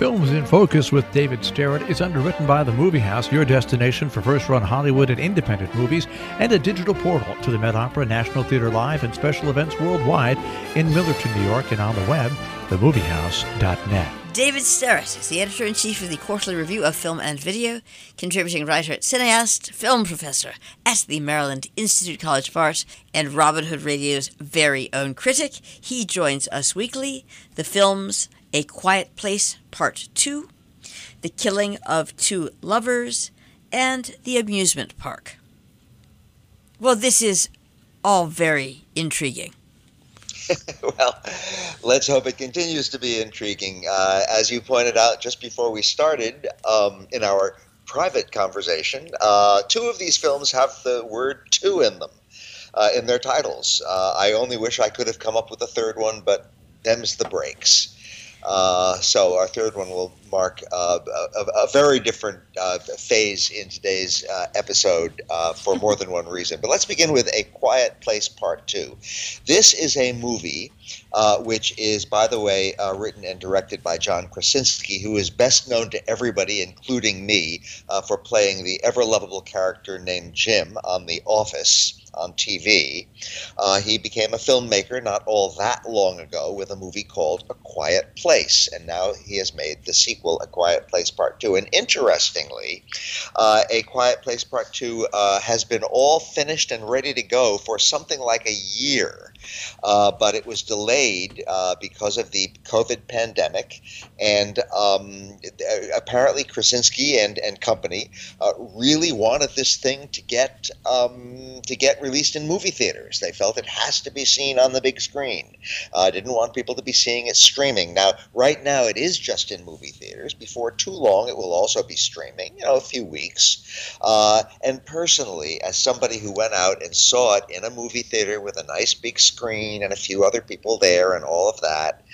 Films in Focus with David Starrett is underwritten by The Movie House, your destination for first-run Hollywood and independent movies, and a digital portal to the Met Opera, National Theater Live, and special events worldwide in Millerton, New York, and on the web, themoviehouse.net. David Starrett is the editor-in-chief of the Quarterly Review of Film and Video, contributing writer, cineast, film professor at the Maryland Institute College of Art, and Robin Hood Radio's very own critic. He joins us weekly. The films A Quiet Place Part 2, The Killing of Two Lovers, and The Amusement Park. Well, this is all very intriguing. Well, let's hope it continues to be intriguing. As you pointed out just before we started, in our private conversation, two of these films have the word two in them, in their titles. I only wish I could have come up with a third one, but them's the breaks. So our third one will mark a very different phase in today's episode for more than one reason. But let's begin with A Quiet Place Part 2. This is a movie which is, by the way, written and directed by John Krasinski, who is best known to everybody, including me, for playing the ever-lovable character named Jim on The Office on TV. He became a filmmaker not all that long ago with a movie called A Quiet Place, and now he has made the sequel, A Quiet Place Part 2. And interestingly, A Quiet Place Part 2 has been all finished and ready to go for something like a year, but it was delayed because of the COVID pandemic, and apparently Krasinski and company really wanted this thing to get released in movie theaters. They felt it has to be seen on the big screen. Didn't want people to be seeing it streaming. Now, right now it is just in movie theaters. Before too long, it will also be streaming, a few weeks. And personally, as somebody who went out and saw it in a movie theater with a nice big screen and a few other people there and all of that,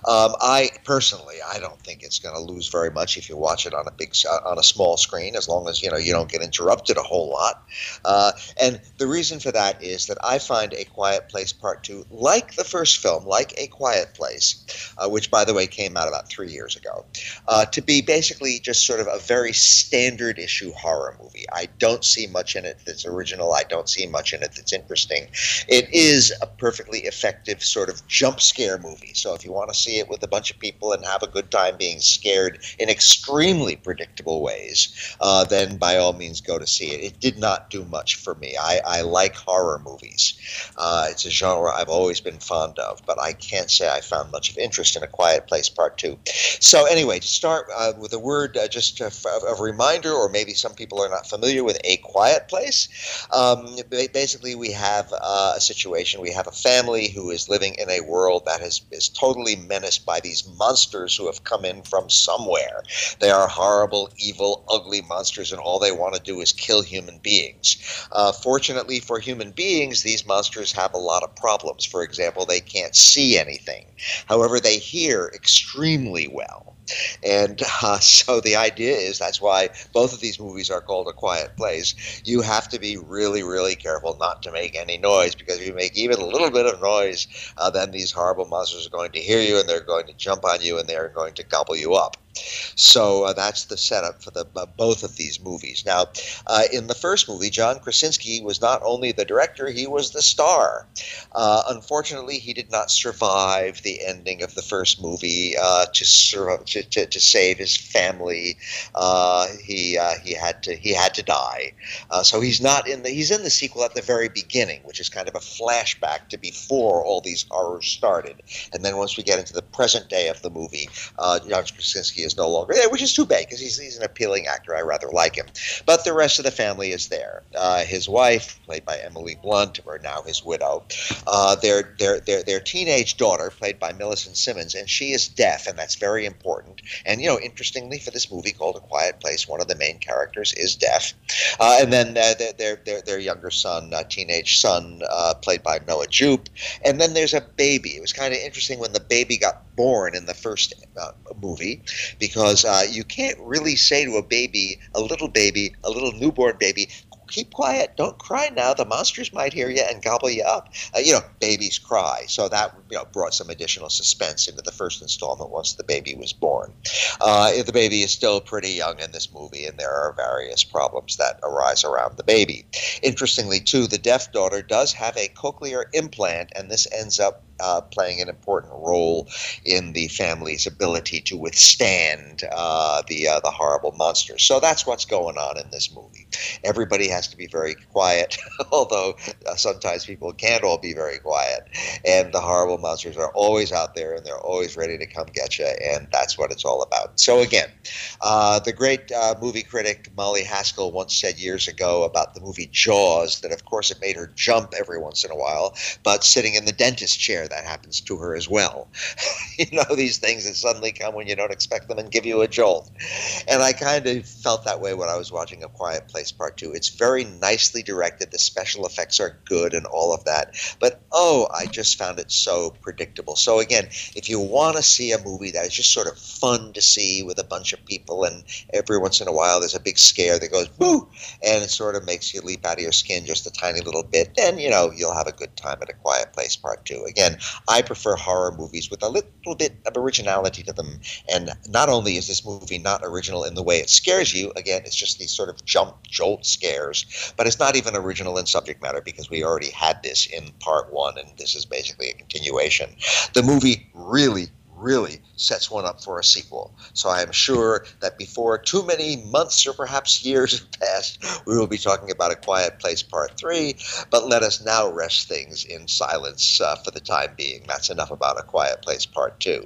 I don't think it's going to lose very much if you watch it on a small screen, as long as you don't get interrupted a whole lot. And the reason for that is that I find A Quiet Place Part 2, like the first film, like A Quiet Place, which, by the way, came out about 3 years ago, to be basically just sort of a very standard issue horror movie. I don't see much in it that's original. I don't see much in it that's interesting. It is a perfectly effective sort of jump scare movie. So if you want to see it with a bunch of people and have a good time being scared in extremely predictable ways, then by all means go to see it. It did not do much for me. I like horror movies. It's a genre I've always been fond of, but I can't say I found much of interest in A Quiet Place Part 2. So anyway, to start with a word, just a reminder, or maybe some people are not familiar with A Quiet Place. Basically, we have a situation. We have a family who is living in a world that is totally menaced by these monsters who have come in from somewhere. They are horrible, evil, ugly monsters, and all they want to do is kill human beings. Fortunately for human beings, these monsters have a lot of problems. For example, they can't see anything. However, they hear extremely well. And so the idea is, that's why both of these movies are called A Quiet Place. You have to be really, really careful not to make any noise, because if you make even a little bit of noise, then these horrible monsters are going to hear you, and they're going to jump on you, and they're going to gobble you up. So that's the setup for both of these movies. Now, in the first movie, John Krasinski was not only the director, he was the star. Unfortunately, he did not survive the ending of the first movie to save his family. He had to die. So he's not in he's in the sequel at the very beginning, which is kind of a flashback to before all these horrors started. And then once we get into the present day of the movie, John Krasinski is no longer there, which is too bad, because he's an appealing actor. I rather like him. But the rest of the family is there. His wife, played by Emily Blunt, or now his widow, their teenage daughter, played by Millicent Simmons, and she is deaf, and that's very important. And interestingly, for this movie called A Quiet Place, one of the main characters is deaf. And then their younger son, teenage son, played by Noah Jupe. And then there's a baby. It was kind of interesting when the baby got born in the first movie, because you can't really say to a little newborn baby, keep quiet. Don't cry now. The monsters might hear you and gobble you up. Babies cry. So that, brought some additional suspense into the first installment once the baby was born. The baby is still pretty young in this movie, and there are various problems that arise around the baby. Interestingly, too, the deaf daughter does have a cochlear implant, and this ends up playing an important role in the family's ability to withstand the horrible monsters. So that's what's going on in this movie. Everybody has to be very quiet, although sometimes people can't all be very quiet. And the horrible monsters are always out there, and they're always ready to come get you, and that's what it's all about. So again, the great movie critic Molly Haskell once said years ago about the movie Jaws that, of course, it made her jump every once in a while, but sitting in the dentist chair, that happens to her as well. These things that suddenly come when you don't expect them and give you a jolt. And I kind of felt that way when I was watching A Quiet Place Part 2. It's very nicely directed. The special effects are good and all of that. But, I just found it so predictable. So again, if you want to see a movie that is just sort of fun to see with a bunch of people, and every once in a while there's a big scare that goes, boo, and it sort of makes you leap out of your skin just a tiny little bit, then, you'll have a good time at A Quiet Place Part 2. Again, I prefer horror movies with a little bit of originality to them. And not only is this movie not original in the way it scares you, again, it's just these sort of jolt scares, but it's not even original in subject matter because we already had this in Part 1, and this is basically a continuation. The movie really sets one up for a sequel. So I am sure that before too many months or perhaps years have passed, we will be talking about A Quiet Place Part 3, but let us now rest things in silence for the time being. That's enough about A Quiet Place Part 2.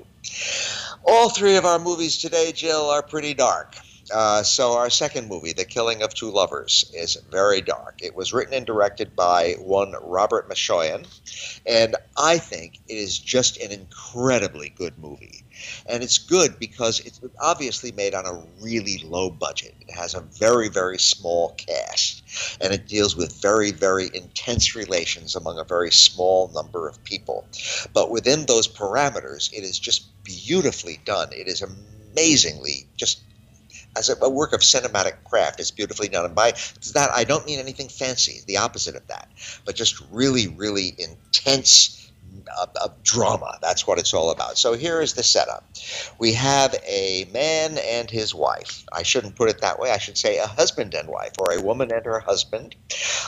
All three of our movies today, Jill, are pretty dark. So our second movie, The Killing of Two Lovers, is very dark. It was written and directed by one Robert Mashoyan, and I think it is just an incredibly good movie. And it's good because it's obviously made on a really low budget. It has a very, very small cast, and it deals with very, very intense relations among a very small number of people. But within those parameters, it is just beautifully done. It is amazingly just as a work of cinematic craft. It's beautifully done. And by that, I don't mean anything fancy, the opposite of that, but just really, really intense drama. That's what it's all about. So here is the setup. We have a man and his wife. I shouldn't put it that way. I should say a husband and wife, or a woman and her husband.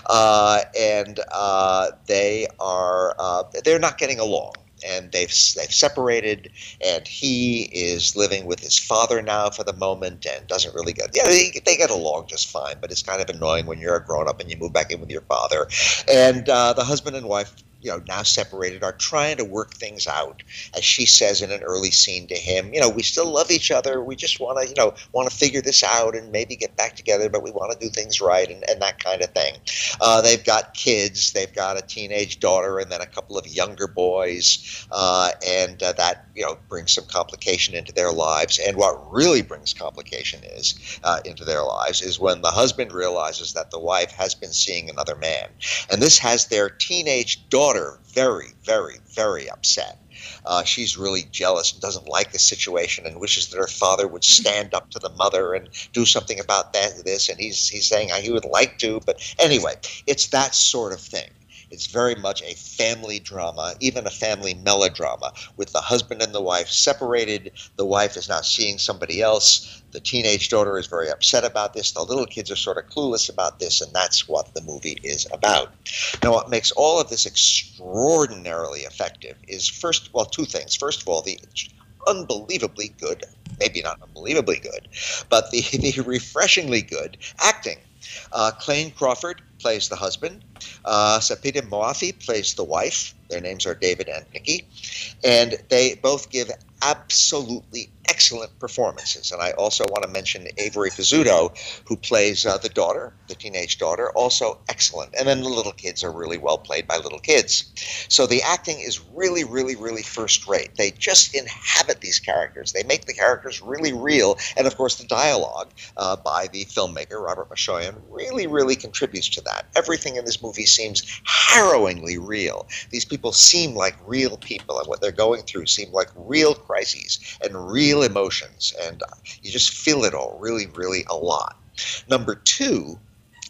They're not getting along. And they've separated, and he is living with his father now for the moment, and doesn't really they get along just fine, but it's kind of annoying when you're a grown-up and you move back in with your father. And the husband and wife, now separated, are trying to work things out. As she says in an early scene to him, we still love each other. We just want to figure this out and maybe get back together, but we want to do things right, and that kind of thing. They've got kids. They've got a teenage daughter and then a couple of younger boys, and that brings some complication into their lives. And what really brings complication into their lives is when the husband realizes that the wife has been seeing another man, and this has their teenage daughter very, very, very upset. She's really jealous and doesn't like the situation and wishes that her father would stand up to the mother and do something about this. And he's saying he would like to. But anyway, it's that sort of thing. It's very much a family drama, even a family melodrama, with the husband and the wife separated. The wife is now seeing somebody else. The teenage daughter is very upset about this. The little kids are sort of clueless about this, and that's what the movie is about. Now, what makes all of this extraordinarily effective is, two things. First of all, the unbelievably good, maybe not unbelievably good, but the refreshingly good acting. Clayne Crawford plays the husband. Sapita Moafi plays the wife. Their names are David and Nikki. And they both give absolutely excellent performances. And I also want to mention Avery Pizzuto, who plays the daughter, the teenage daughter, also excellent. And then the little kids are really well played by little kids. So the acting is really, really, really first rate. They just inhabit these characters. They make the characters really real. And of course, the dialogue by the filmmaker, Robert Mashoyan, really, really contributes to that. Everything in this movie seems harrowingly real. These people seem like real people, and what they're going through seem like real crises and real emotions, and you just feel it all really, really a lot. Number two,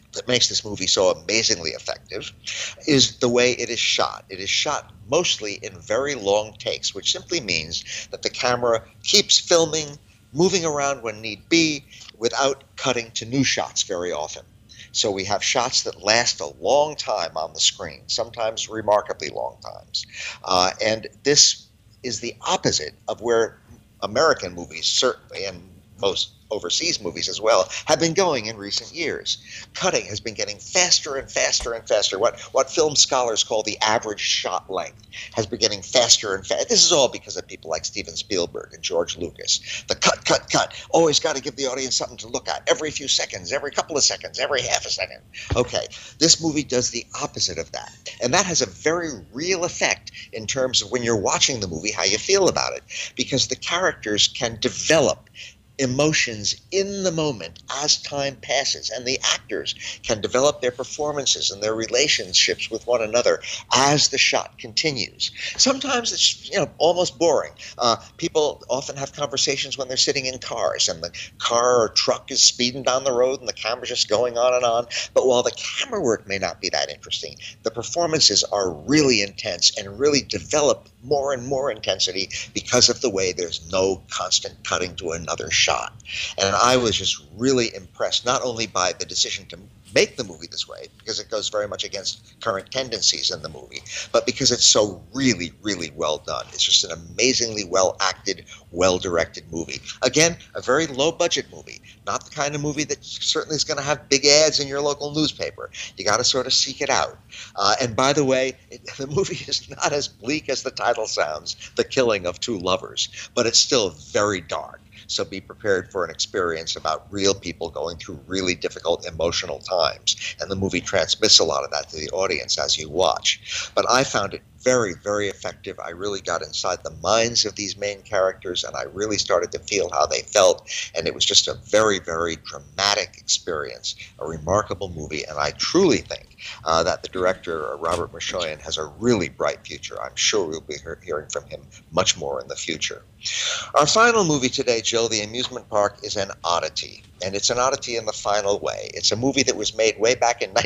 that makes this movie so amazingly effective is the way it is shot. It is shot mostly in very long takes, which simply means that the camera keeps filming, moving around when need be, without cutting to new shots very often. So we have shots that last a long time on the screen, sometimes remarkably long times. And this is the opposite of where American movies, certainly, and most overseas movies as well, have been going in recent years. Cutting has been getting faster and faster and faster. What film scholars call the average shot length has been getting faster and faster. This is all because of people like Steven Spielberg and George Lucas. The cut, cut, cut. Always got to give the audience something to look at every few seconds, every couple of seconds, every half a second. Okay, this movie does the opposite of that. And that has a very real effect in terms of when you're watching the movie, how you feel about it. Because the characters can develop emotions in the moment as time passes, and the actors can develop their performances and their relationships with one another as the shot continues. Sometimes it's almost boring. People often have conversations when they're sitting in cars and the car or truck is speeding down the road and the camera's just going on and on. But while the camera work may not be that interesting, the performances are really intense and really develop more and more intensity because of the way there's no constant cutting to another shot. And I was just really impressed, not only by the decision to make the movie this way, because it goes very much against current tendencies in the movie, but because it's so really, really well done. It's just an amazingly well-acted, well-directed movie. Again, a very low-budget movie, not the kind of movie that certainly is going to have big ads in your local newspaper. You got to sort of seek it out. And by the way, the movie is not as bleak as the title sounds, The Killing of Two Lovers, but it's still very dark. So be prepared for an experience about real people going through really difficult emotional times. And the movie transmits a lot of that to the audience as you watch. But I found it very, very effective. I really got inside the minds of these main characters, and I really started to feel how they felt. And it was just a very, very dramatic experience, a remarkable movie. And I truly think that the director, Robert Mashoyan, has a really bright future. I'm sure we'll be hearing from him much more in the future. Our final movie today, Jill, The Amusement Park, is an oddity. And it's an oddity in the final way. It's a movie that was made way back in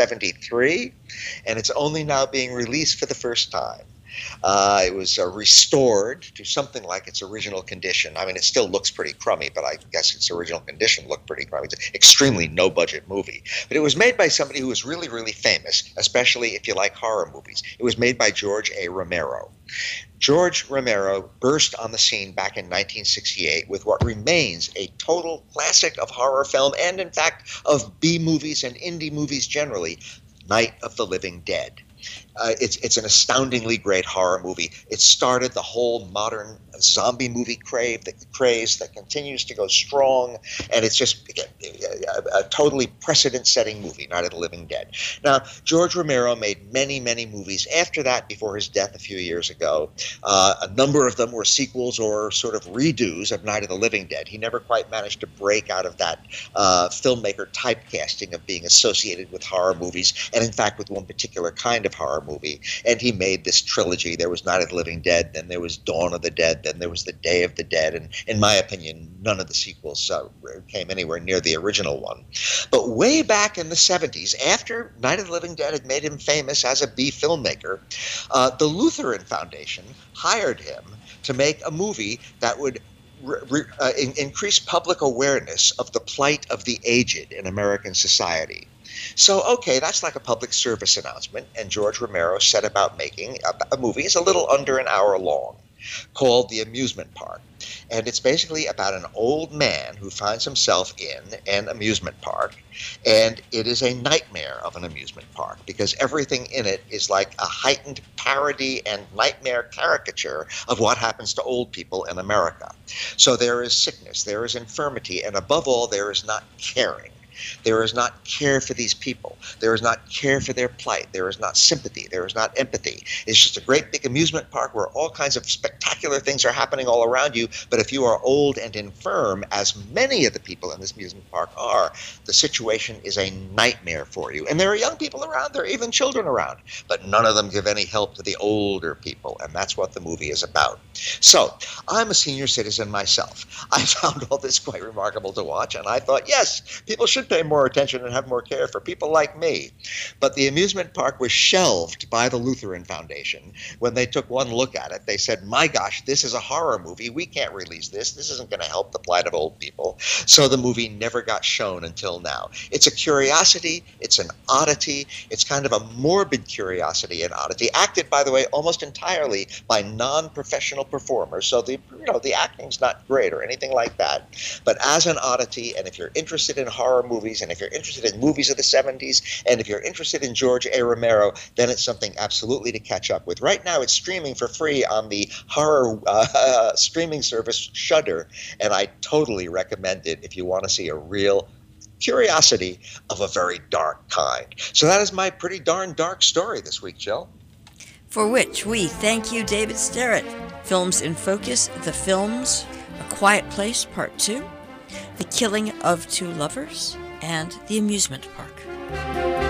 1973, and it's only now being released for the first time. It was restored to something like its original condition. I mean, it still looks pretty crummy, but I guess its original condition looked pretty crummy. It's an extremely no-budget movie. But it was made by somebody who was really, really famous, especially if you like horror movies. It was made by George A. Romero. George Romero burst on the scene back in 1968 with what remains a total classic of horror film and, in fact, of B-movies and indie movies generally, Night of the Living Dead. It's an astoundingly great horror movie. It started the whole modern zombie movie craze that continues to go strong, and it's just a totally precedent-setting movie, Night of the Living Dead. Now, George Romero made many, many movies after that, before his death a few years ago. A number of them were sequels or sort of redos of Night of the Living Dead. He never quite managed to break out of that filmmaker typecasting of being associated with horror movies, and in fact with one particular kind of horror movie. And he made this trilogy. There was Night of the Living Dead, then there was Dawn of the Dead, then there was The Day of the Dead, and in my opinion, none of the sequels came anywhere near the original one. But way back in the 70s, after Night of the Living Dead had made him famous as a B filmmaker, the Lutheran Foundation hired him to make a movie that would increase public awareness of the plight of the aged in American society. So, okay, that's like a public service announcement, and George Romero set about making a movie. It's a little under an hour long, called The Amusement Park. And it's basically about an old man who finds himself in an amusement park, and it is a nightmare of an amusement park because everything in it is like a heightened parody and nightmare caricature of what happens to old people in America. So there is sickness, there is infirmity, and above all, there is not caring. There is not care for these people. There is not care for their plight. There is not sympathy. There is not empathy. It's just a great big amusement park where all kinds of spectacular things are happening all around you. But if you are old and infirm, as many of the people in this amusement park are, the situation is a nightmare for you. And there are young people around. There are even children around. But none of them give any help to the older people. And that's what the movie is about. So I'm a senior citizen myself. I found all this quite remarkable to watch. And I thought, yes, people should should pay more attention and have more care for people like me. But the amusement park was shelved by the Lutheran Foundation. When they took one look at it, they said, my gosh, this is a horror movie. We can't release this. This isn't going to help the plight of old people. So the movie never got shown until now. It's a curiosity. It's an oddity. It's kind of a morbid curiosity and oddity, acted, by the way, almost entirely by non-professional performers. So the acting's not great or anything like that. But as an oddity, and if you're interested in horror movies, and if you're interested in movies of the 70s, and if you're interested in George A. Romero, then it's something absolutely to catch up with. Right now, it's streaming for free on the horror streaming service Shudder, and I totally recommend it if you want to see a real curiosity of a very dark kind. So that is my pretty darn dark story this week, Jill. For which we thank you, David Sterrett. Films in Focus, The Films, A Quiet Place Part 2, The Killing of Two Lovers, and The Amusement Park.